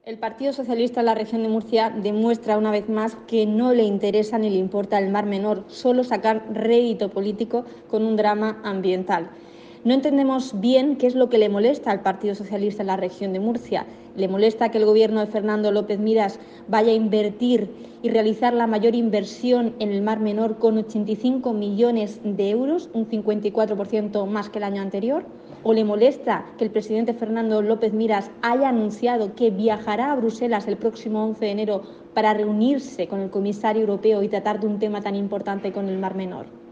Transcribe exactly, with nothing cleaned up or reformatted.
El Partido Socialista en la región de Murcia demuestra una vez más que no le interesa ni le importa el Mar Menor, solo sacar rédito político con un drama ambiental. No entendemos bien qué es lo que le molesta al Partido Socialista en la región de Murcia. ¿Le molesta que el gobierno de Fernando López Miras vaya a invertir y realizar la mayor inversión en el Mar Menor con ochenta y cinco millones de euros, un cincuenta y cuatro por ciento más que el año anterior? ¿O le molesta que el presidente Fernando López Miras haya anunciado que viajará a Bruselas el próximo once de enero para reunirse con el comisario europeo y tratar de un tema tan importante con el Mar Menor?